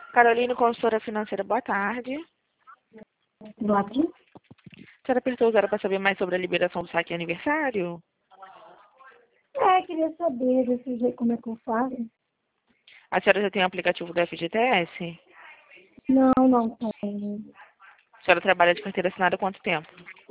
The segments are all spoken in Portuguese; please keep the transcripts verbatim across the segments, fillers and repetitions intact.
Carolina, consultora financeira, boa tarde. Boa tarde. A senhora apertou o zero para saber mais sobre a liberação do saque aniversário? É, queria saber desse jeito como é que eu faço. A senhora já tem o aplicativo do F G T S? Não, não tenho. A senhora trabalha de carteira assinada há quanto tempo?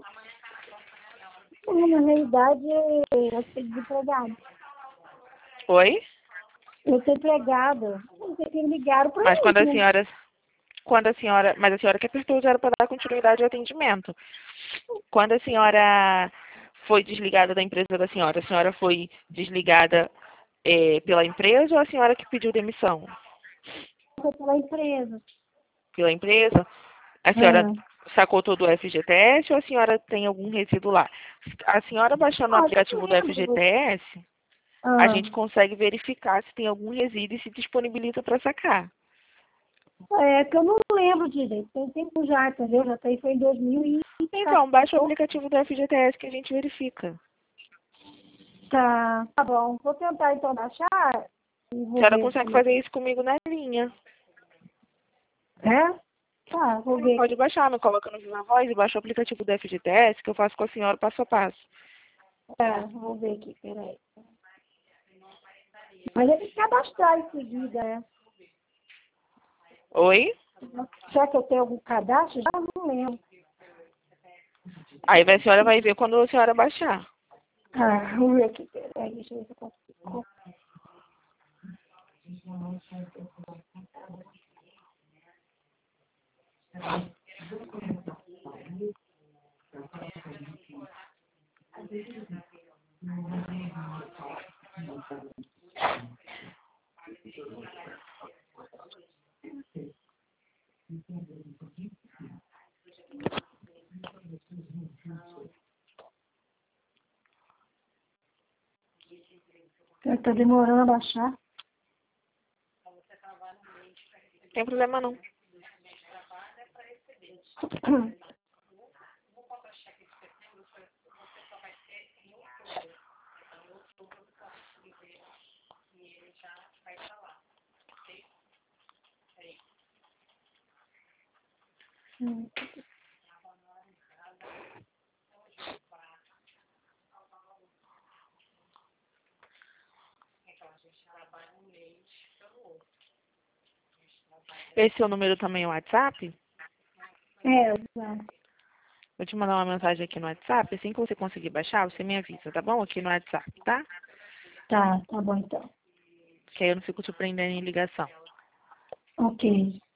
Não, na realidade, eu sou desempregada. Oi? Eu sou empregada. Não sei que ligaram para Mas mim. quando a Né? senhora... Quando a senhora... Mas a senhora que apertou o zero para dar continuidade ao atendimento. Quando a senhora foi desligada da empresa da senhora, a senhora foi desligada é, pela empresa ou a senhora que pediu demissão? Foi pela empresa. Pela empresa? A senhora É. sacou todo o F G T S ou a senhora tem algum resíduo lá? A senhora baixando o Ah, eu aplicativo do F G T lembro. S, a Ah, gente consegue verificar se tem algum resíduo e se disponibiliza para sacar. é que eu não lembro direito. Tem tempo já, entendeu? Já tem, foi em dois mil e Então, baixa o aplicativo do F G T S que a gente verifica. Tá, tá bom. Vou tentar então baixar e A vou senhora ver consegue como é fazer que isso comigo na linha. é. Tá, vou ver Pode aqui. baixar, me coloca no Viva Voz e baixa o aplicativo do F G T S que eu faço com a senhora passo a passo. Tá, vou ver aqui, peraí. Mas ele cadastrar em seguida, né? Oi? Será que eu tenho algum cadastro? Já não lembro. Aí a senhora vai ver quando a senhora baixar. Ah, vamos ver aqui, peraí, deixa eu ver se eu consigo. Tá demorando a baixar. Não tem problema não. Hum. Esse é o número também o WhatsApp? É, exato. Vou te mandar uma mensagem aqui no WhatsApp. Assim que você conseguir baixar, você me avisa, tá bom? Aqui no WhatsApp, tá? Tá, tá bom então. Que aí eu não fico te prendendo em ligação. Ok.